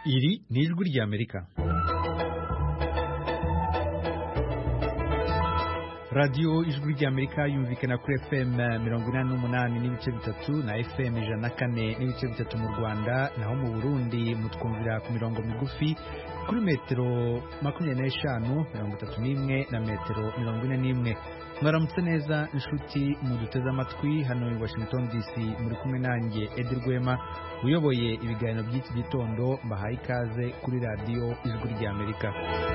Iri ni ijwi ry'Amerika. Radio ijwi ry'Amerika yumvikana kuri FM 88 n'ibice bitatu na FM 104 n'ibice bitatu mu Rwanda, naho mu Burundi mutwumvira ku mirongo migufi kuri metero 25, 31 na metero 41. Mwaramutse neza inshuti muduteze amatwi hano i Washington DC, muri kumwe nanjye Edi Rwema uyoboye ibiganiro by'iki gitondo. Mbahaye ikaze kuri radio ijwi ry'Amerika.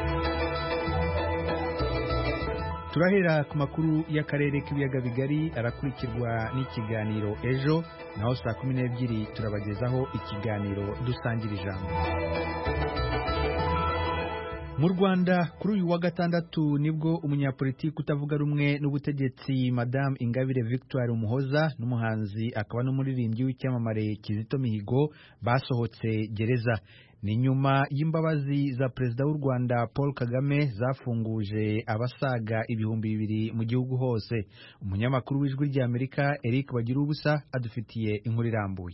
Turahera ku makuru y'akarere k'ibiyaga bigari, arakurikirwa n'ikiganiro ejo, naho saa 12 turabagezaho ikiganiro dusangira ijambo. Mu Rwanda kuri uyu wa gatandatu nibwo umunyapolitiki utavuga rumwe n'ubutegetsi Madame Ingabire Victoire Umuhoza n'umuhanzi akaba n'umuririmbyi w'icyamamare Kizito Mihigo basohotse gereza. Ni nyuma y'imbabazi za Perezida w'u Rwanda Paul Kagame zafunguje abasaga 2,000 mu gihugu hose. Umunyamakuru w'ijwi ry'Amerika Eric Bagirubusa adufitiye inkuru irambuye.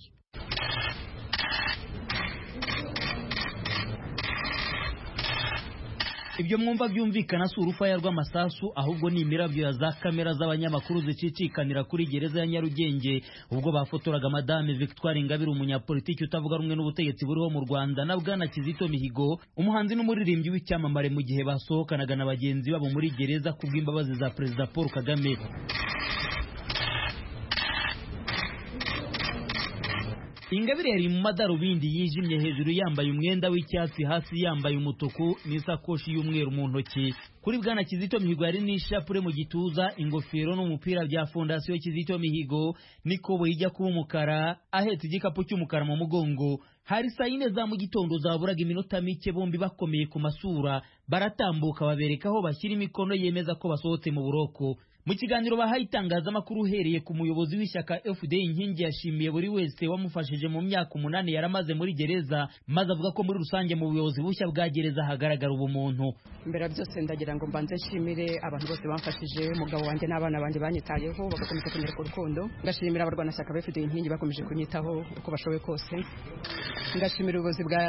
Ibyo mwumva byumvikana si urufaya rw'amasasu, ahubwo ni imirabyo ya za kamera z'abanyamakuru zicicikanira kuri gereza ya Nyarugenge ubwo bafotoraga Madame Victoire Ingabire, umunyapolitiki utavuga rumwe n'ubutegetsi buriho mu Rwanda, na Bwana Kizito Mihigo, umuhanzi n'umuririmbyi w'icyamamare, mu gihe basohokanaga na bagenzi babo muri gereza kubw'imbabazi za Perezida Paul Kagame. Ingabire yari mu madarubindi yijimye, hejuru yambaye umwenda w'icyatsi, hasi yambaye umutuku n'isakoshi y'umweru mu ntoki. Kuri Bwana Kizito Mihigo yari n'ishapure mu gituza, ingofero n'umupira bya Fondasiyo Kizito Mihigo, n'ikoboyi ijya kuba umukara, ahetse igikapu cy'umukara mu mugongo. Hari saa 4 za mu gitondo zaburaga iminota mike, bombi bakomeye ku masura, baratambuka babereka aho bashyira imikono yemeza ko basohotse mu buroko. Mu kiganiro bahaye itangazamakuru, uhereye ku muyobozi w'ishyaka FDL Inkingi yashimiye buri wese wamufashije mu myaka 8 yaramaze muri gereza, maze avuga ko muri rusange mu buyobozi bushya bwa gereza hagaragara ubumuntu. Mbere byose ndagira ngo mbanze nshimire abantu bose bamfashije, umugabo wanjye n'abana banjye banyitayeho bagakomeza kunyereka urukundo. Ngashimira abarwanashyaka ba FDL Inkingi bakomeje kunyitaho uko bashoboye kose. Ngashimira ubuyobozi bwa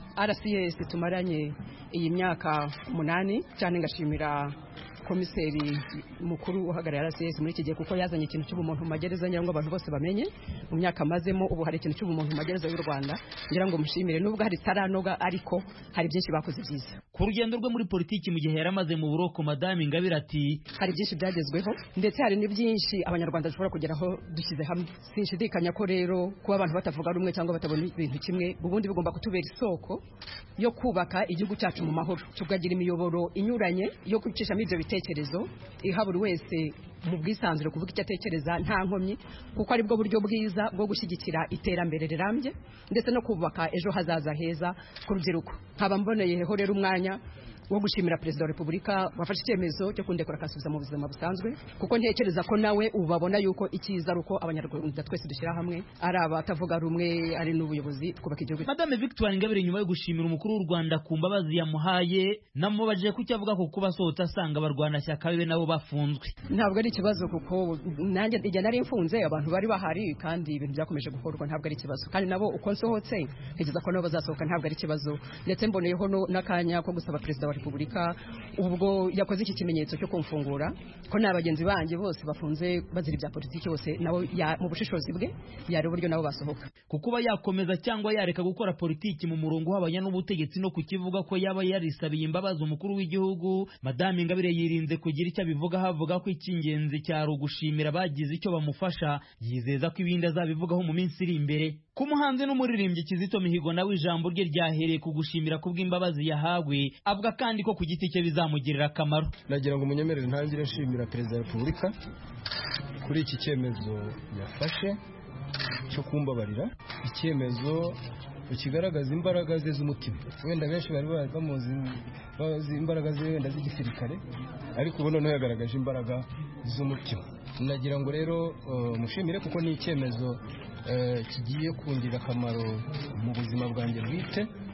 RCS tumaranye iyi myaka 8, cyane ngashimira komiseri mukuru uhagarariye RCS muri iki gihe, kuko yazanye ikintu cy'ubumuntu mu magereza, ngira ngo abantu bose bamenye mu myaka amazemo ubu hari ikintu cy'ubumuntu mu magereza y'u Rwanda. Ngira ngo mushimire, nubwo hari taranoga ariko hari byinshi bakoze byiza. Ku rugendo rwe muri politiki mu gihe yaramaze mu buroko, Madame Ingabire ati hari byinshi byagezweho, ndetse hari n'ibyinshi abanyarwanda dushobora kugeraho dushyize hamwe. Sinshidikanya ko rero kuba abantu batavuga rumwe cyangwa batabona ibintu kimwe, ubundi bigomba kutubera isoko yo kubaka igihugu cyacu mu mahoro, tukagira imiyoboro inyuranye yo gucishamo ibyo bitekerezo, iha buri wese mu bwisanzure kuvuga icyo atekereza nta nkomyi, kuko ari bwo buryo bwiza bwo gushyigikira iterambere rirambye ndetse no kubaka ejo hazaza heza ku rubyiruko. Nkaba mboneyeho rero umwanya wo gushimira Perezida wa Repubulika wafashe icyemezo cyo kundekura akasubiza mu buzima busanzwe, kuko ntekereza ko nawe ubabona yuko icyiza ruko abanyarwanda twese dushyira hamwe, ari abatavuga rumwe ari n'ubuyobozi, twubaka igihugu. Madame Victoire Ingabire nyuma yo gushimira umukuru w'u Rwanda ku mbabazi yamuhaye, namubajije ko cyavuga ko kuba sohotse asanga abarwanashyaka be nabo bafunzwe. Ntabwo ari ikibazo, kuko nanjye igihe nari mfunze abantu bari bahari kandi ibintu byakomeje gukorwa, ntabwo ari ikibazo. Kandi nabo uko nsohotse ntekereza ko nabo bazasohoka, ntabwo ari ikibazo. Ndetse mboneyeho n'akanya ko gusaba Perezida wa Repubulika ubwo yakoze iki kimenyetso cyo kumfungura, ko n'abagenzi banjye bose bafunze bazira ibya politiki bose nabo mu bushishozi bwe yari uburyo nabo basohoka. Kukuba yakomeza cyangwa yareka gukora politiki mu murongo w'abanya n'ubutegetsi no kukivuga ko yaba yarisabiye imbabazi umukuru w'igihugu, Madame Ingabire yirinze kugira icyo abivuga, havuga ko icy'ingenzi cyari ugushimira bagize icyo bamufasha, yizeza ko ibindi azabivugaho mu minsi iri imbere. Ku muhanzi n'umuririmbyi Kizito Mihigo nawe ijambo rye ryahereye ku gushimira kubw'imbabazi yahawe, avuga kandi ko ku giti cye bizamugirira akamaro. Nagira ngo munyemerere ntangire nshimira Perezida wa Repubulika kuri iki cyemezo yafashe cyo kumbabarira, icyemezo kigaragaza imbaraga ze z'umutima. Wenda benshi bari bamuzi imbaraga ze wenda z'igisirikare, ariko ubu noneho yagaragaje imbaraga z'umutima. Nagira ngo rero mushimire, kuko ni icyemezo kigiye kungirira akamaro mu buzima bwanjye bwite,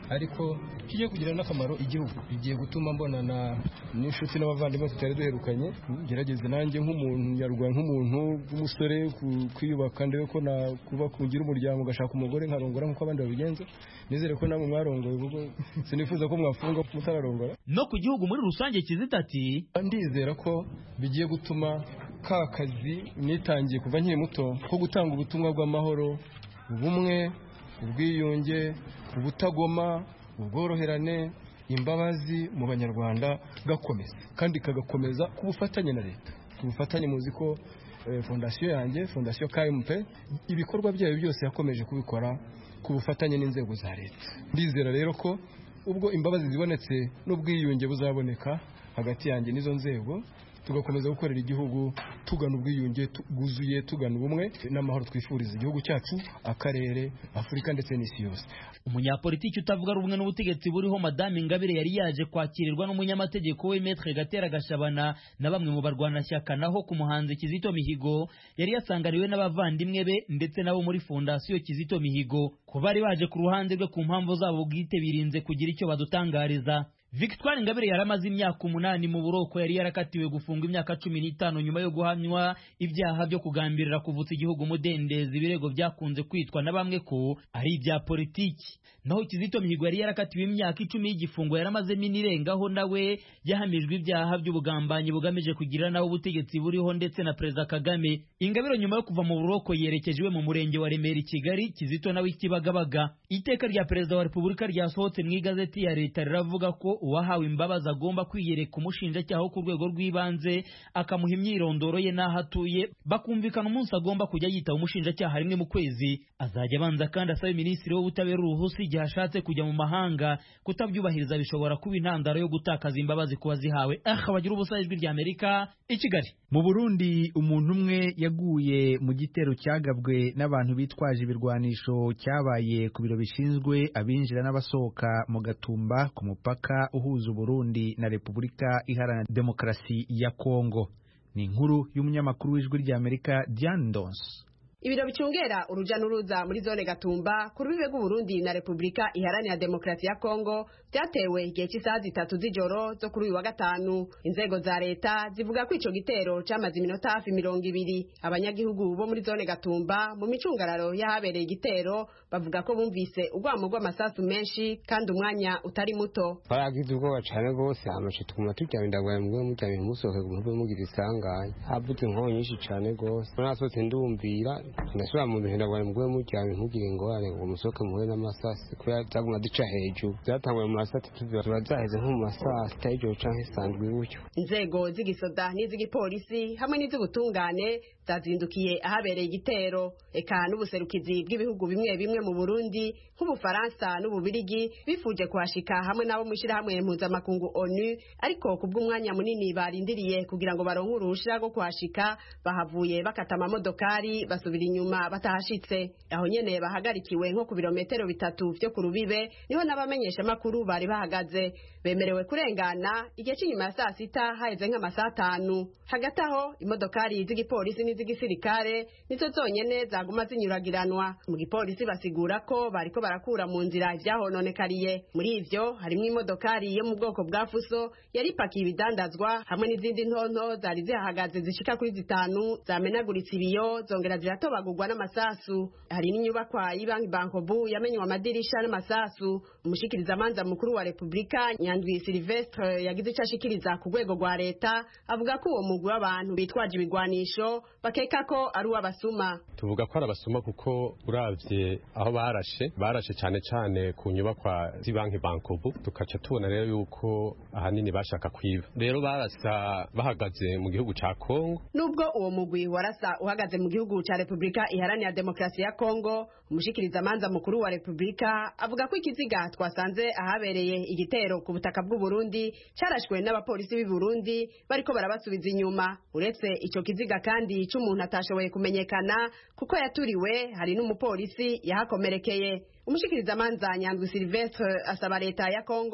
ariko kigiye kugira n'akamaro igihugu. Bigiye gutuma mbonana n'inshuti n'abavandimwe tutari duherukanye, gerageze nanjye nk'umuntu nyarwanda, nk'umuntu w'umusore kwiyubaka, ndebe ko nakuba kugira umuryango ugashaka umugore nkarongora nk'uko abandi babigenza. Nizere ko namwe mwarongoye, kuko sinifuza ko mwafunga mutararongora. No ku gihugu muri rusange Kizito ati ndizera ko bigiye gutuma ka kazi nitangiye kuva nkiri muto ko gutanga ubutumwa bw'amahoro, ubumwe, ubwiyunge, ubutagoma, ubworoherane, imbabazi mu banyarwanda gakomeza, kandi kagakomeza ku bufatanye na leta. Ku bufatanye, muzi ko fondasiyo yanjye, fondasiyo KMP, ibikorwa byayo byose yakomeje kubikora ku bufatanye n'inzego za leta. Ndizera rero ko ubwo imbabazi zibonetse n'ubwiyunge buzaboneka hagati yanjye n'izo nzego, tugakomeza gukorera igihugu tugana ubwiyunge bwuzuye, tugana ubumwe n'amahoro twifuriza igihugu cyacu, akarere, Afurika ndetse n'isi yose. Umunyapolitiki utavuga rumwe n'ubutegetsi buriho Madame Ingabire yari yaje kwakirirwa n'umunyamategeko we Maître Gatera Gashabana na bamwe mu barwanashyaka, naho ku muhanzi Kizito Mihigo yari yasangariwe n'abavandimwe be ndetse nabo muri Fondasiyo Kizito Mihigo. Ku bari baje ku ruhande rwe ku mpamvu zabo bwite birinze kugira icyo badutangariza. Victoire Ingabire yaramaze imyaka 8 mu buroko, yari yarakatiwe gufunga imyaka 15 nyuma yo guhamywa ibyaha byo kugambirira kuvutsa igihugu umudendezi, ibirego byakunze kwitwa na bamwe ko ari ibya politiki. Naho Kizito Mihigo yari yarakatiwe imyaka 10 y'igifungo yaramaze minirengaho, nawe yahamijwe ibyaha by'ubugambanyi bugamije kugira naho ubutegetsi buriho ndetse na Perezida Kagame. Ingabire nyuma yo kuva mu buroko yerekejwe mu murenge wa Remera i Kigali, Kizito nawe Kibagabaga. Iteka rya Perezida wa Repubulika ryasohotse mu igazeti ya leta riravuga ko uwahawe imbabazi agomba kwiyereka umushinjacyaha ku rwego rw'ibanze, akamuha imyirondoro ye n'aho atuye, bakumvikana umunsi agomba kujya yitaba umushinjacyaha rimwe mu kwezi. Azajya abanza kandi asaba Minisitiri w'Ubutabera uruhusa igihe ashatse kujya mu mahanga. Kutabyubahiriza bishobora kuba intandaro yo gutakaza imbabazi kuba zihawe. Bagira ubusa, Ijwi rya Amerika i Kigali. Mu Burundi umuntu umwe yaguye mu gitero cyagabwe n'abantu bitwaje ibirwanisho cyabaye ku biro bishinzwe abinjira n'abasohoka mu Gatumba ku mupaka uhuza Burundi na Repubulika Iharanira Demokarasi ya Kongo. Ni inkuru y'umunyamakuru w'Ijwi rya Amerika Diane Ndons. Ibiro bicungera uruja n'uruza muri zone Gatumba ku rubibe rw'Uburundi na Repubulika Iharanira Demokarasi ya Kongo byatewe igihe cy'isaha 3 z'ijoro zo kuri uyu wa gatanu. Inzego za leta zivuga ko ico gitero cyamaze iminota hafi 20. Abanyagihugu bo muri zone Gatumba mu micungararo yahabereye igitero bavuga ko bumvise urwamo rw'amasasu menshi kandi umwanya utari muto. Baragize ubwoba cyane rwose, amashe twuma tucyabindagwaye mu mujyanye musohoke mu mugira isanganya, habuze inkonyo nyinshi cyane rwose. Nasohotse ndumvira nasubira mu bintu ndagwaye mu cyane ntugire ngo are ngo musohoke muhure n'amasasi ko yataguma duca hejuru. Byatangwe mu masati tuba zaheze nko mu masasi tajyo canke sandwi gutyo. Inzego z'igisoda n'iz'igipolisi hamwe n'iz'ubutungane zazindukiye ahabereye igitero. Eka n'ubuserukizi bw'ibihugu bimwe bimwe mu Burundi nk'Ubufaransa n'Ububirigi bifuje kuhashika hamwe nabo mwishira hamwe mpuzamakungu ONU, ariko kubw'umwanya munini barindiriye kugira ngo baronke uruhushya rwo kuhashika, bahavuye bakata amamodokari basubira inyuma batahashitse. Aho nyene bahagarikiwe nko ku birometero 3 vyo ku rubibe, niho n'abamenyesha makuru bari bahagaze bemerewe kurengana igihe cy'inyuma ya saa 6 haheze nk'amasaha 5. Hagati aho imodokari z'igipolisi n'iz'igisirikare nizo zonyene zaguma zinyuragiranwa. Mu gipolisi basigura ko bariko barakura mu nzira ivyahononekariye. Muri ivyo harimo imodokari yo mu bwoko bwa Fuso yari pakiye ibidandazwa hamwe n'izindi ntonto zari zihagaze zishika kuri 5 zamenaguritse ibiyo zongera ziratobagurwa n'amasasu. Hari n'inyubakwa y'Ibanki Bankobu yamenywe amadirisha n'amasasu. Umushikiriza manza mukuru wa Repubulika Nyandwi Sylvestre yagize icyo ashikiriza ku rwego rwa leta, avuga ko uwo mugwi w'abantu bitwaje ibigwanisho bakeka ko ari uw'abasuma. Tuvuga ko ari abasuma kuko uravye aho barashe cyane cyane ku nyubakwa z'Ibanki Bankobu, tukaca tubona rero yuko ahanini bashaka kwiba. Rero barasa bahagaze mu gihugu ca Kongo. Nubwo uwo mugwi warasa uhagaze mu gihugu ca Repubulika Iharanira Demokarasi ya Kongo, umushikiriza manza mukuru wa Repubulika avuga ko ikiziga twasanze ahabereye igitero ku butaka bw'u Burundi cyarashwe n'abapolisi b'i Burundi bariko barabasubiza inyuma. Uretse ico kiziga kandi c'umuntu atashoboye kumenyekana kuko yaturiwe, hari n'umupolisi yahakomerekeye. Umushikiriza manza Nyandwi Sylvestre asaba leta ya Kongo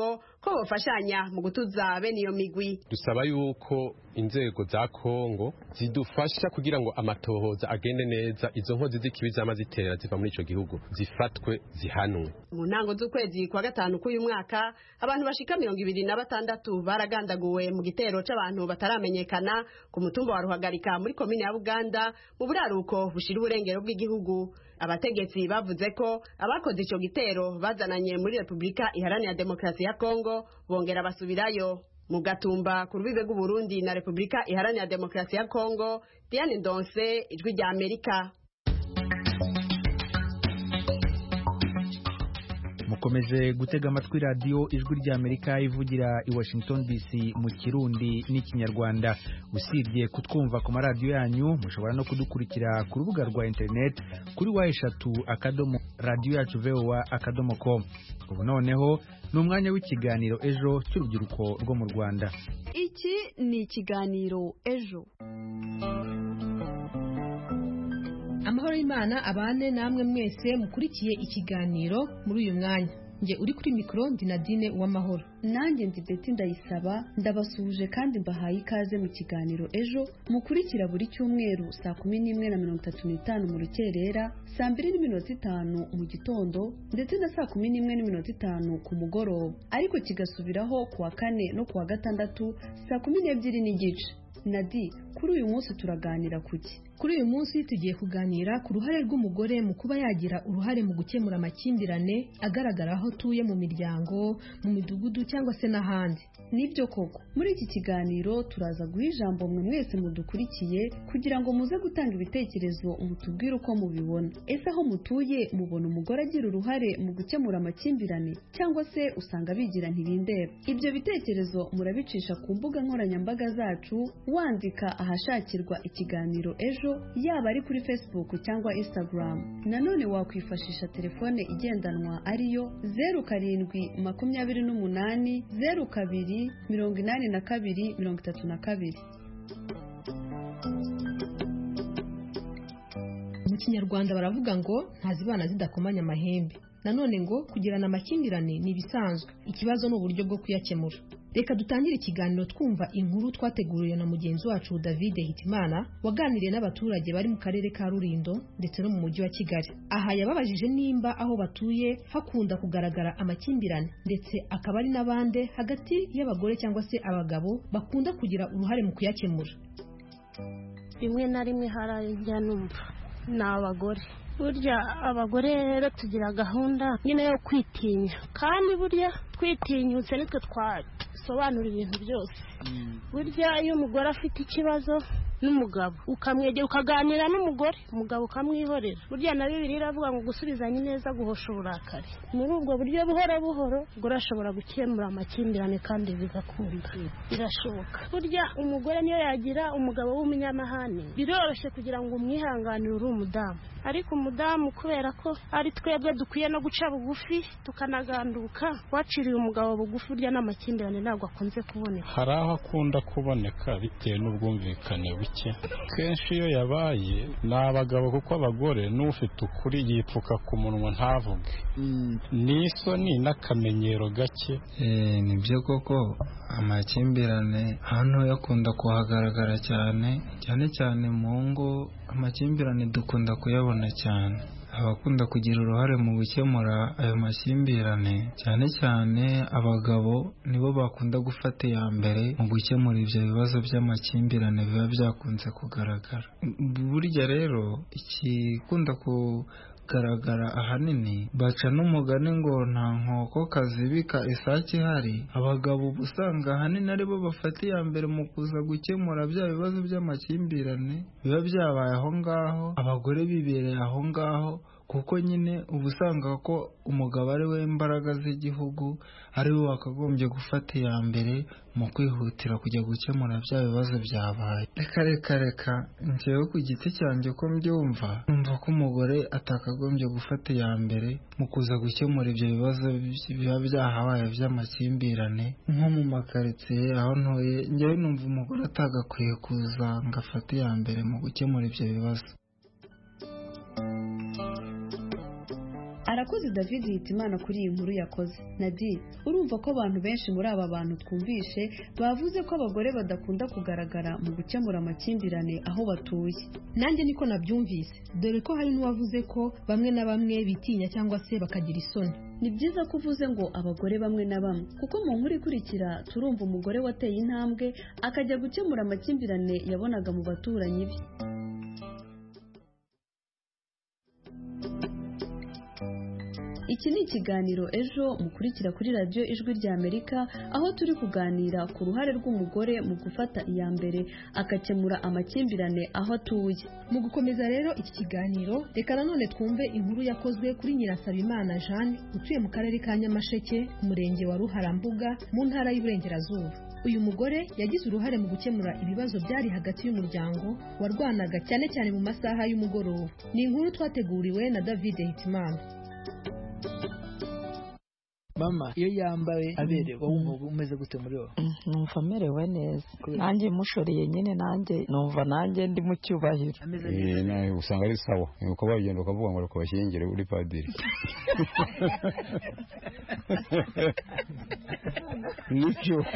ko bofashanya mu gutuza bene iyo migwi. Dusaba yuko inzego za Kongo zidufasha kugira ngo amatohoza agende neza, izo nkozi z'ikibi zama zitera ziva muri ico gihugu zifatwe zihanwe. Mu ntango z'ukwezi kwa gatanu k'uyu mwaka abantu bashika 26 baragandaguwe mu gitero c'abantu bataramenyekana ku mutumba wa Ruhagarika muri komine ya Buganda mu buraruko bushira uburengero bw'igihugu. Abategetsi bavuze ko abakoze ico gitero bazananye muri Republika Iharanira Demokarasi ya Kongo bongera basubirayo. Mu Gatumba ku rubibe rw'u Burundi na Republika Iharanira Demokarasi ya Kongo, Diane Ndonse, Ijwi rya Amerika. Mukomeje gutega amatwi radio Ijwi rya Amerika ivugira i Washington DC mu Kirundi n'Ikinyarwanda. Usibye kutwumva ku maradiyo yanyu, mushobora no kudukurikira ku rubuga rwa internet kuri wa3.radioyacu.voa.com. Ubu noneho ni umwanya w'ikiganiro ejo cy'urubyiruko rwo mu Rwanda. Iki ni ikiganiro ejo. Amahoro y'Imana abane namwe mwese mukurikiye ikiganiro muri uyu mwanya. Nje uri kuri mikro ndi Nadine Uwamahoro. Nanjye ndi Betty Ndayisaba, ndabasuje kandi mbahaye ikaze mu kiganiro ejo mukurikira buri cyumweru saa 11:35 mu rukerera, saa 2:05 mu gitondo ndetse na saa 11:05 ku mugoroba, ariko kigasubiraho kuwa kane no kuwa gatandatu saa 12:30. Nadi, kuri uyu munsi turaganira kuki? Kuri uyu munsi tugiye kuganira ku ruhare rw'umugore mu kuba yagira uruhare mu gukemura amakimbirane agaragara aho tuye mu miryango, mu midugudu cyangwa se n'ahandi. Nibyo koko, muri iki kiganiro turaza guha ijambo mwe mwese mudukurikiye kugira ngo muze gutanga ibitekerezo mutubwire uko mubibona. Ese aho mutuye mubona umugore agira uruhare mu gukemura amakimbirane cyangwa se usanga bigira ntibindeba? Ibyo bitekerezo murabicisha ku mbuga nkoranyambaga zacu wandika ahashakirwa ikiganiro ejo, yaba ari kuri Facebook cyangwa Instagram. Nanone wakwifashisha telefone igendanwa ariyo 0728 02 82 32. Mu Kinyarwanda baravuga ngo ntazibana zidakomanya amahembe. Nanone ngo kugirana amakimbirane ni ibisanzwe, ikibazo ni uburyo bwo kuyakemura. Reka dutangire ikiganiro twumva inkuru twateguriwe na mugenzi wacu David Hitimana waganiriye n'abaturage bari mu karere ka Rulindo ndetse no mu mujyi wa Kigali. Aha yababajije nimba aho batuye hakunda kugaragara amakimbirane ndetse akaba ari n'abande hagati y'abagore cyangwa se abagabo bakunda kugira uruhare mu kuyakemura. Rimwe na rimwe harajya numva n'abagore. Burya abagore rero tugira gahunda nyine yo kwitinya, kandi burya twitinyutse nitwe twasobanura ibintu byose. Burya iyo umugore afite ikibazo n'umugabo ukamwegera ukaganira n'umugore, umugabo ukamwihorera. Burya na Bibiliya iravuga ngo gusubizanya neza guhosha uburakari. Muri ubwo buryo buhoro buhoro umugore ashobora gukemura amakimbirane kandi bigakunda, birashoboka. Burya umugore niyo yagira umugabo w'umunyamahane biroroshye kugira ngo umwihanganire uri umudamu, ariko umudamu kubera ko ari twebwe dukwiye no guca bugufi tukanaganduka, waciriye umugabo bugufi burya n'amakimbirane ntabwo akunze kuboneka. Hari aho akunda kuboneka bitewe n'ubwumvikane buke. Kenshi iyo yabaye ni abagabo, kuko abagore n'ufite ukuri yipfuka ku munwa ntavuge. N'isoni n'akamenyero gake. Nibyo koko amakimbirane hano yakunda kuhagaragara cyane cyane mu ngo. Amakimbirane dukunda kuyabona cyane. Abakunda kugira uruhare mu gukemura ayo makimbirane cyane abagabo nibo bakunda gufata iya mbere mu gukemura ibyo bibazo by'amakimbirane biba byakunze kugaragara. Burya rero ikikunda kugaragara ahanini baca n'umugani ngo nta nkoko kazibika isake ihari. Abagabo usanga ahanini aribo bafata iya mbere mu kuza gukemura bya bibazo by'amakimbirane biba byabaye aho ngaho, abagore bibereye aho ngaho, kuko nyine uba usanga ko umugabo ari we imbaraga z'igihugu, ari we wakagombye gufata iya mbere mu kwihutira kujya gukemura bya bibazo byabaye. Reka njyewe ku giti cyanjye ko mbyumva, numva ko umugore atakagombye gufata iya mbere mu kuza gukemura ibyo bibazo biba byahabaye by'amakimbirane. Nko mu makaritsiye aho ntuye, njyewe numva umugore atagakwiye kuza ngo afate iya mbere mu gukemura ibyo bibazo. arakoze David Hitimana kuri iyi nkuru yakoze. Nadine, urumva ko abantu benshi muri aba bantu twumvishe bavuze ko abagore badakunda kugaragara mu gukemura amakimbirane aho batuye. Nanjye niko nabyumvise, dore ko hari n'uwavuze ko bamwe na bamwe bitinya cyangwa se bakagira isoni. Ni byiza ko uvuze ngo abagore bamwe na bamwe, kuko mu nkuru ikurikira turumva umugore wateye intambwe akajya gukemura amakimbirane yabonaga mu baturanyi be. Iki ni ikiganiro ejo mukurikira kuri radiyo Ijwi rya Amerika, aho turi kuganira ku ruhare rw'umugore mu gufata iya mbere agakemura amakimbirane aho atuye. Mu gukomeza rero iki kiganiro, reka nanone twumve inkuru yakozwe kuri Nyirasabimana Jeanne utuye mu karere ka Nyamasheke, umurenge wa Ruharambuga, mu ntara y'Iburengerazuba. Uyu mugore yagize uruhare mu gukemura ibibazo byari hagati y'umuryango warwanaga cyane cyane mu masaha y'umugoroba. Ni inkuru twateguriwe na David Hitimana. Mama, iyo yambaye aberewe wumva umeze gute muri wowe? Numva merewe neza, nanjye mushoreye nyine, nanjye numva nanjye ndi mu cyubahiro. Nawe usanga ari sawa, uko bagenda ukavuga ngo kubashyingire uri padiri. Nicyo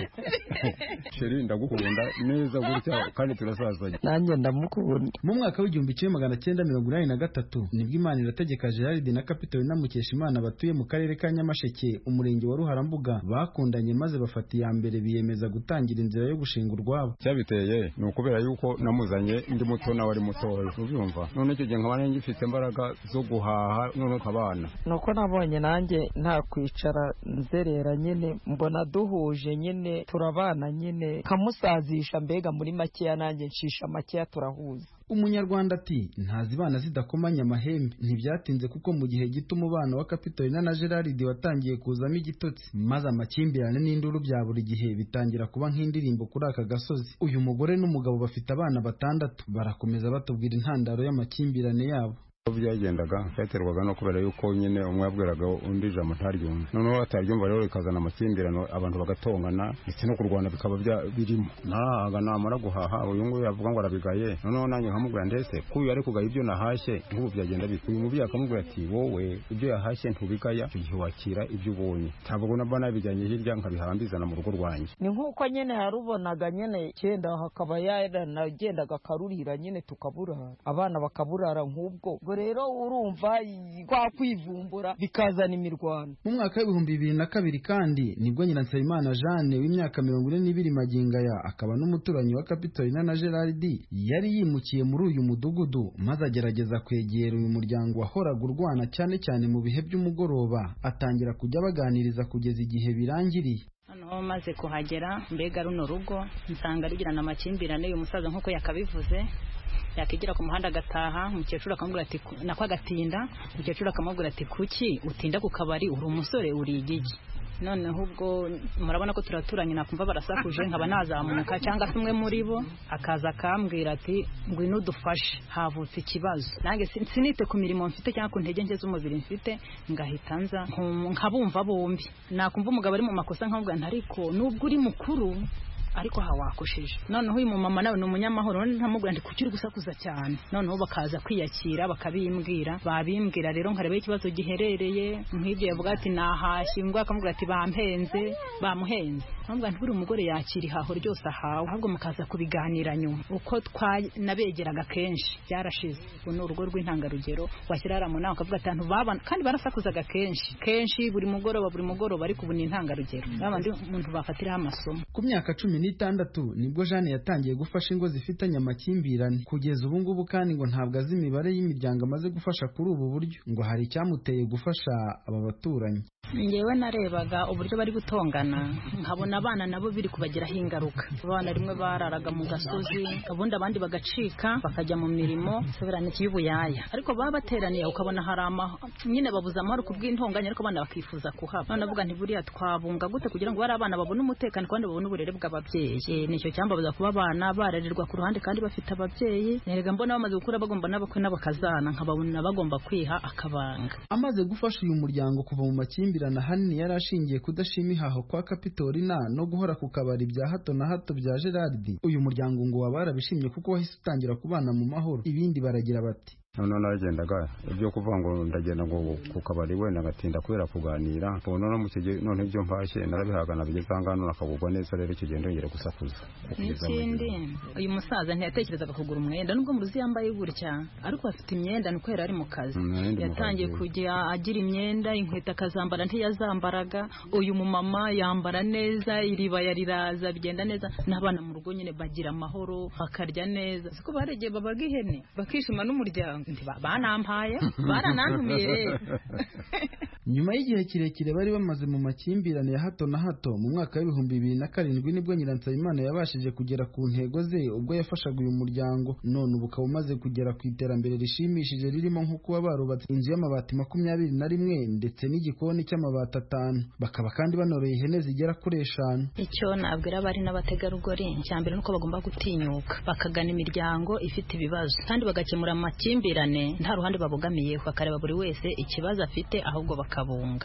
sheri, ndagukunda neza gutya kandi turasazanye. Nanjye ndamukunda. Mu mwaka w'igihumbi kimwe magana cyenda 1983 nibwo Imana irategeka Gerard na Kapitolina Mukeshimana batuye mu karere ka Nyamasheke, umurenge wa Ruharambuga, bakundanye maze bafata iya mbere biyemeza gutangira inzira yo gushinga urwabo. Cyabiteye ni ukubera yuko namuzanye ndi muto nawe ari mutoya, ubyumva. None icyo gihe nkaba ngifite imbaraga zo guhaha, none kabana nuko nabonye nanjye nta kwicara nzerera, nyine mbona duhuje, nyine turabana, nyine kamusazisha, mbega muri makeya nanjye nshisha makeya, turahuza. Umunyarwanda ati ntazibana zidakomanya amahembe. Ntibyatinze kuko mu gihe gito umubano wa Kapitolina na Gerard watangiye kuzamo igitotsi, maze amakimbirane n'induru bya buri gihe bitangira kuba nk'indirimbo kuri aka gasozi. Uyu mugore n'umugabo bafite abana 6, barakomeza batubwira intandaro y'amakimbirane yabo. Byagendaga byaterwaga no kubera yuko nyine umwe yabwiraga undi ijambo ntaryumva, noneho ataryumva rero ikazana amakimbirane, abantu bagatongana ndetse no kurwana bikaba birimo. Nahaga namara guhaha, uyu nguyu yavuga ngo arabigaye, noneho nanjye nkamubwira ndetse kuyu ari kugaya ibyo nahashye, nk'ubu byagenda bikuye. Uyu mubyeyi akamubwira ati wowe ibyo yahashye ntubigaya, icyo gihe wakira ibyo ubonye, ntabwo naba nabijyanye hirya nkabihambizana mu rugo rwanjye. Ni nk'uko nyine yarubonaga nyine cyenda hakaba yaranagendaga akarurira, nyine tukaburara, abana bakaburara nk'ubwo rero urumva kwa kwivumbura bikazana imirwano. Mu mwaka w'ibihumbi 2002 kandi nibwo Nyirasabimana Jeanne w'imyaka 42 magingaya akaba n'umuturanyi wa Kapitolina na Gerard yari yimukiye muri uyu mudugudu, maze agerageza kwegera uyu muryango wahoraga urwana cyane cyane mu bihe by'umugoroba, atangira kujya baganiriza kugeza igihe birangiriye. Hano maze kuhagera, mbega runo rugo nsanga rigirana amakimbirane. Uyu musaza nk'uko yakabivuze, yakigira ku muhanda agataha, umukecuru akamubwira ati nako agatinda, umukecuru akamubwira ati kuki utinda ku kabari, uri umusore uri igiki? Noneho ubwo murabona ko turaturanye, nakumva barasakuje, nkaba nazamuka cyangwa se umwe muri bo akaza akambwira ati ngwino udufashe, havutse ikibazo. Nange sinite ku mirimo mfite cyangwa ku ntege nke z'umubiri mfite, ngahita nza nkabumva bombi. Nakumva umugabo ari mu makosa nkavuga ntariko nubwo uri mukuru ariko hawakoshije. Noneho uyu mumama nawe ni umunyamahoro, ntamubwira ndi kuki uri gusakuza cyane. Noneho bakaza kwiyakira bakabimbwira, babimbwira rero nkareba ikibazo giherereye, nk'ibyo yavuga ati nahashye, ngo akamubwira ati bampenze, bamuhenze. Ntamubwira nti buri umugore yakira ihaho ryose ahawe, ahubwo mukaza kubiganira nyuma. Uko nabegeraga kenshi byarashize. Uno urugo rw'intangarugero washyira mu nawe akavuga ati babana kandi barasakuzaga kenshi buri mugoroba, ariko ubu ni intangarugero, babandi umuntu bafatiraho amasomo. Ku myaka 16 nibwo Jeanne yatangiye gufasha ingo zifitanye amakimbirane. Kugeza ubu ngubu kandi ngo ntabwo azi imibare y'imiryango amaze gufasha kuri ubu buryo, ngo hari icyamuteye gufasha aba baturanyi. Ngewe narebaga uburyo bari gutongana, nkabona abana nabo biri kubagiraho ingaruka. Abana rimwe bararaga mu gasozi, ubundi abandi bagacika bakajya mu mirimo soberane y'ubuyaya, ariko baba bateraniye ukabona hari nyine babuza amahoro kubw'intonganya, ariko abana bakifuza kuhaba. None avuga nti buriya twabunga gute kugira ngo bari abana babone umutekano kandi babone uburere bw'ababyeyi. Nicyo cyambabaza kuba abana barererwa ku ruhande kandi bafite ababyeyi. Nerega mbona bamaze gukura bagomba n'abakwe n'abakazana, nkababona bagomba kwiha akabanga. Amaze gufasha uyu muryango kuva mu makimbirane ahanini yari ashingiye kudashima ihaho kwa Kapitolina no guhora ku kabari bya hato na hato bya Gerard, uyu muryango ngo wabarabishimye kuko wahise utangira kubana mu mahoro. Ibindi baragira bati noneho naragendaga ibyo kuvuga ngo ndagenda ngo ku kabari wenda ngatinda kubera kuganira noneho mu kige none ibyo mpashye narabihagana bigeze hangano nakagurwa neza rero kigendo ngere gusakuza n'ikindi uyu musaza ntiyatekerezaga kugura umwenda nubwo mu ruzi yambaye gutya ariko afite imyenda nuko yari ari mu kazi yatangiye kujya agira imyenda inkweto akazambara ntiyazambaraga uyu mumama yambara neza iriba yariraza bigenda neza n'abana mu rugo nyine bagira amahoro bakarya neza siko baregeye babaga ihene bakishima n'umuryango banampaye baranantumiye. Nyuma y'igihe kirekire bari bamaze mu makimbirane ya hato na hato mu mwaka w'2007 nibwo Nyiransabimana yabashije kugera ku ntego ze ubwo yafashaga uyu muryango none ubu ukaba umaze kugera ku iterambere rishimishije ririmo nko kuba barubatse inzu y'amabati 21 ndetse n'igikoni cy'amabati 5 bakaba kandi banoroye ihene zigera kuri 5. Icyo nabwira bari n'abategarugori cyambere nuko bagomba gutinyuka bakagana imiryango ifite ibibazo kandi bagakemura amakimbirane nta ruhande babogamiye bakareba buri wese ikibazo afite ahubwo bakabunga.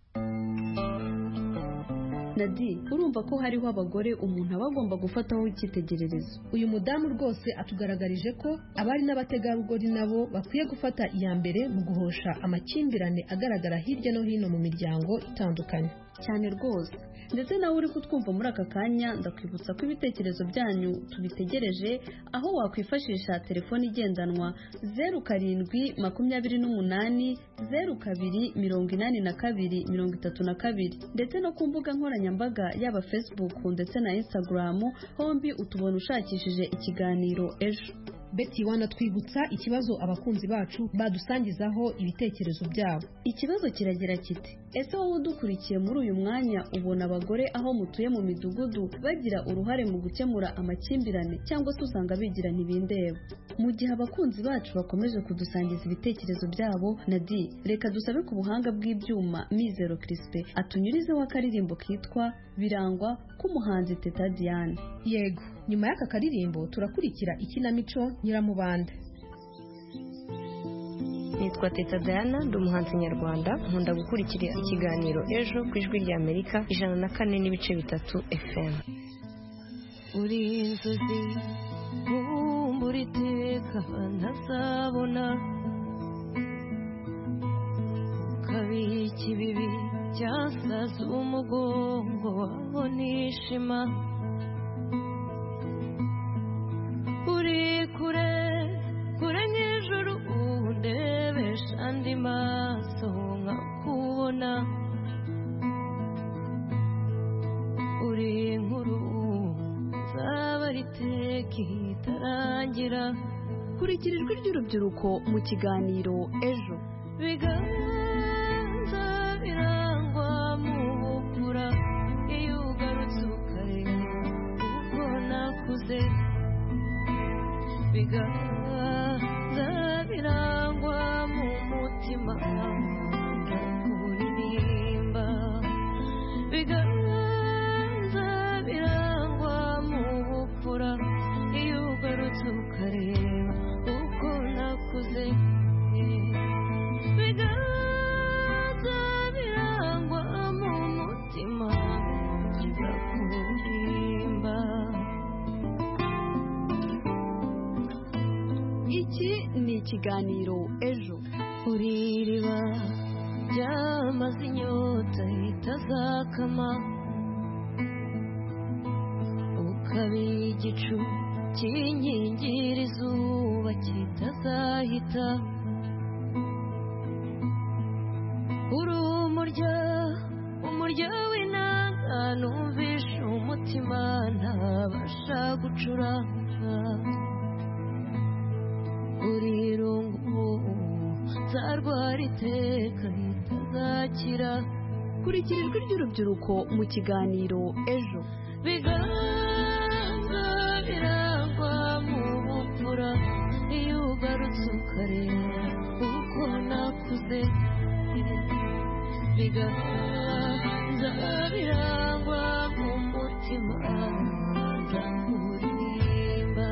Nadi, urumva ko hariho abagore umuntu aba agomba gufataho icyitegererezo. Uyu mudamu rwose atugaragarije ko abari n'abategarugori nabo bakwiye gufata iya mbere mu guhosha amakimbirane agaragara hirya no hino mu miryango itandukanye. Cyane rwose. Ndetse nawe uri kutwumva muri aka kanya ndakwibutsa ko ibitekerezo byanyu tubitegereje aho wakwifashisha telefoni igendanwa 0728 0282 ndetse no ku mbuga nkoranyambaga yaba Facebook ndetse na Instagram hombi utubona ushakishije ikiganiro ejo. Betty wanatwibutsa ikibazo abakunzi bacu badusangizaho ibitekerezo byabo. Ikibazo kiragira kiti: ese wowe udukurikiye muri uyu mwanya ubona abagore aho mutuye mu midugudu bagira uruhare mu gukemura amakimbirane cyangwa se usanga bigira ntibindeba? Mu gihe abakunzi bacu bakomeje kudusangiza ibitekerezo byabo, Nadi, reka dusabe ku buhanga bw'ibyuma Mizero Crispe atunyurizeho akaririmbo kitwa Birangwa k'umuhanzi Teta Diane. Yego, nyuma y'aka karirimbo turakurikira ikinamico Nyiramubanda. Nitwa Teta Diana, ndi umuhanzi nyarwanda, nkunda gukurikira ikiganiro ejo ku ijwi rya Amerika 104.3 FM. Uri inzozi nkumbura iteka ntazabona, kabiki ibibi byasaze umugongo wabona ishema. Uri kure kure nk'ijuru undebesha andi maso nkakubona. Uri inkuru nzaba riteka itarangira. Kurikira ijwi ry'urubyiruko mu kiganiro ejo. Biganza birangwa mu bupfura iyo ugarutse ukareba uko nakuze. Biganza birangwa mu mutima kuririmba. Biganza birangwa mu bupfura iyo ugarutse ukareba uko nakuze. Biganza birangwa mu mutima kuririmba. Iki ni ikiganiro ejo. Uri iriba ryamaze inyota itazakama, ukaba igicu cy'inkingira izuba kitazahita. Uri umurya w'inanga numvisha umutima ntabasha gucuranga. Uri irungu nzarwara iteka ritazakira. Kurikira ijwi ry'urubyiruko mu kiganiro ejo. Biganza birangwa mu bupfura iyo ugarutse ukareba uko nakuze. Biganza birangwa mu mutima kuririmba.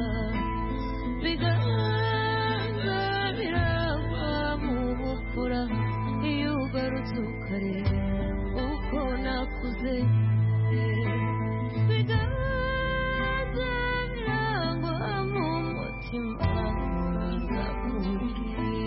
Biganza birangwa mu bupfura iyo ugarutse ukareba uko nakuze. Biganza birangwa mu mutima kuririmba.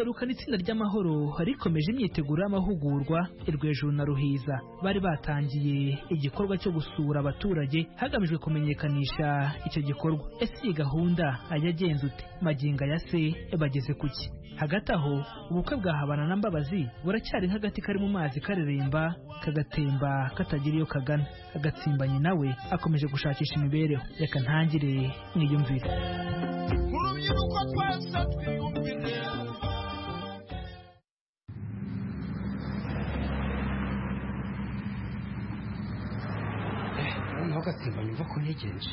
duherukana itsinda ry'amahoro rikomeje imyiteguro y'amahugurwa Rwejuru na Ruhiza bari batangiye igikorwa cyo gusura abaturage hagamijwe kumenyekanisha icyo gikorwa. Ese iyi gahunda yagenze ute? Maginga ya se bageze kuki? Hagati aho ubukwe bwa Habana na Mbabazi buracyari nk'agati kari mu mazi kareremba kagatemba katagira iyo kagana. Agatsimbanyi nawe akomeje gushakisha imibereho. Reka ntangire mwiyumvire. Agatsimbanyi mva ko ntegereje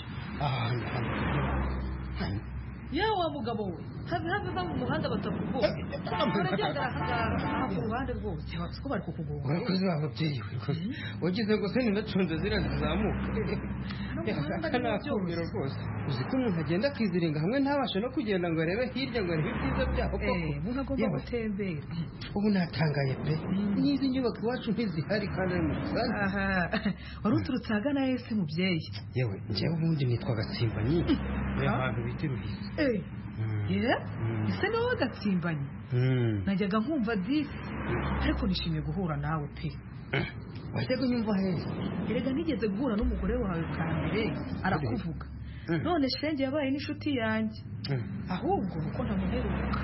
yawa mugabo we have mu muhanda batakugoye uragenda aha ku ruhande rwose ko bari kukugonga urakoze ababyeyi wagize ngo se ninacunze zira zizamuka akanakumiro rwose uzi ko umuntu agenda akiziringa hamwe ntabashe no kugenda ngo arebe hirya ngo arebe ibyiza byaho koko umuntu agomba gutembera ubu natangaye pe n'izi nyubako iwacu ntizihari kandi ari mu rusange wari uturutse ahagana hese mubyeyi yewe njyewe ubundi nitwa Gatsimbanyi ahantu bita Ruhiza ese ni wowe Gatsimbanyi najyaga nkumva disi ariko nishimiye guhura nawe pe wajyaga unyumva heza erega nigeze guhura n'umugore wawe bwa mbere arakuvuga none shenge yabaye n'inshuti yanjye ahubwo nuko ntamuheruka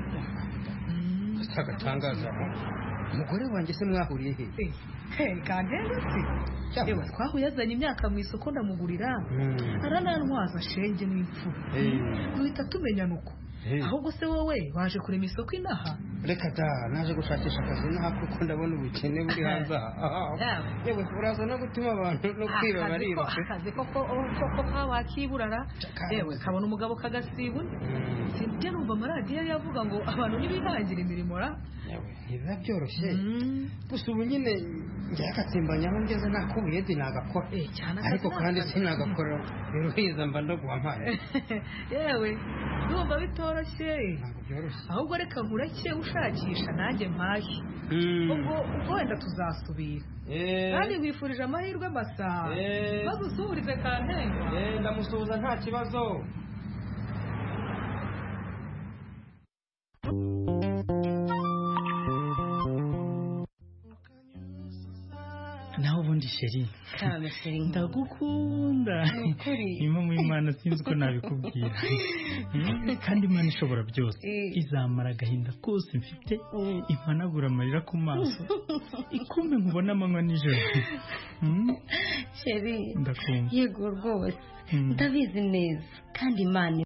agatangaza umugore wanjye se mwahuriye he kandi se yewe twahuye azanye imyaka mu isoko ndamugurira aranantwaza shenge n'imfu duhita tumenyana uko ahubwo se wowe waje kurema isoko inaha reka da naje gushakisha akazi inaha kuko ndabona ubukene buri hanze aha yewe uraza no gutuma abantu no kwiba bariba akazi koko kawakiburara yewe kabona umugabo kagasibuna sinjye numva amaradiyo yavuga ngo abantu ntibihangira imirimo ra ntibiba byoroshye gusa ubu nyine njya Gatsimbanyi aho ngeze nakubuyedi nagakora ariko kandi sinagakora Ruhiza mba ndaguha mpaye yewe ndumva bitoroshye ahubwo reka nkureke ushakisha nanjye mpaye ubwo wenda tuzasubira kandi wifurije amahirwe masa maze usuhurize Kantengwa ndamusuhuza nta kibazo naho ubundi sheri ndagukunda imwe mu Imana sinzi ko nabikubwira kandi Imana ishobora byose izamara agahinda kose mfite impanagura amarira ku maso ikumbe nkubona amanywa nijoro sheri ndakumva yego rwose ndabizi neza kandi Imana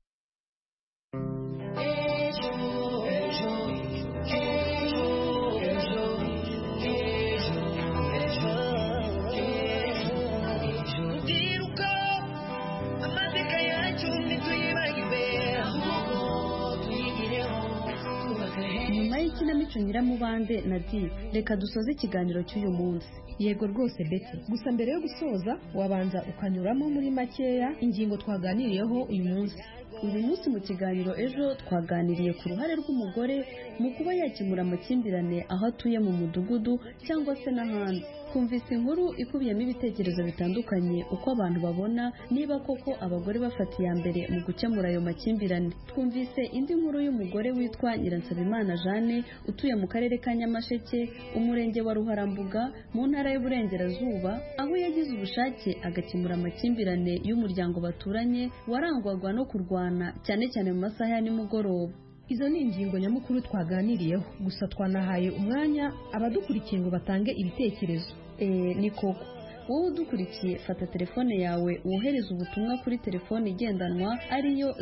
ikinamico Nyiramubande na Dive reka dusoze ikiganiro cy'uyu munsi. Yego rwose Betty, gusa mbere yo gusoza wabanza ukanyuramo muri makeya ingingo twaganiriyeho uyu munsi. Uyu munsi mu kiganiro ejo twaganiriye ku ruhare rw'umugore mu kuba yakemura amakimbirane aho atuye mu mudugudu cyangwa se n'ahandi. Twumvise inkuru ikubiyemo ibitekerezo bitandukanye uko abantu babona niba koko abagore bafata iya mbere mu gukemura ayo makimbirane. Twumvise indi nkuru y'umugore witwa Nyiransabimana Jeanne utuye mu karere ka Nyamasheke, umurenge wa Ruharambuga mu ntara y'Uburengerazuba, aho yagize ubushake agakemura amakimbirane y'umuryango baturanye warangwaga no kurwana cyane cyane mu masaha ya nimugoroba. Izo ni ingingo nyamukuru twaganiriyeho, gusa twanahaye umwanya abadukurikiye ngo batange ibitekerezo. Ni koko wowe udukurikiye fata telefone yawe wohereza ubutumwa kuri telefone igendanwa ariyo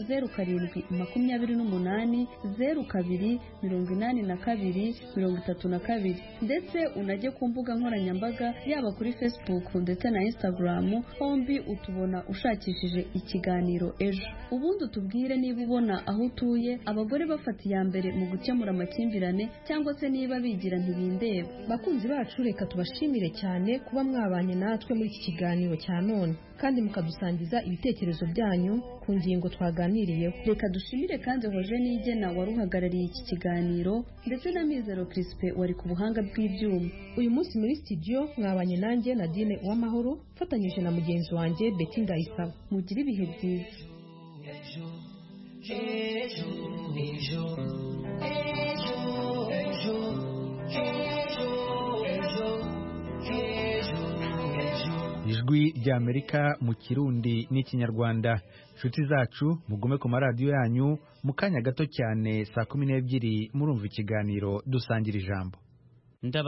0728028232 ndetse unajye ku mbuga nkoranyambaga yaba kuri Facebook ndetse na Instagram, hombi utubona ushakishije ikiganiro ejo. Ubundi utubwire niba ubona aho utuye abagore bafata iya mbere mu gukemura amakimbirane cyangwa se niba bigira ntibindeba. Bakunzi bacu reka tubashimire cyane kuba mwabanye natwe muri iki kiganiro cya none kandi mukadusangiza ibitekerezo byanyu ku ngingo twaganiriyeho. Reka dushimire kandi Roger Nigena wari uhagarariye iki kiganiro ndetse na Mizero Crispe wari ku buhanga bw'ibyuma. Uyu munsi muri studio mwabanye nanjye Nadine Uwamahoro fatanyije na mugenzi wanjye Betty Ndayisaba. Mugire ibihe byiza. ijwi ry'Amerika mu Kirundi n'Ikinyarwanda. Nshuti zacu mugume ku maradiyo yanyu, mu kanya gato cyane saa 12 murumva ikiganiro dusangira ijambo.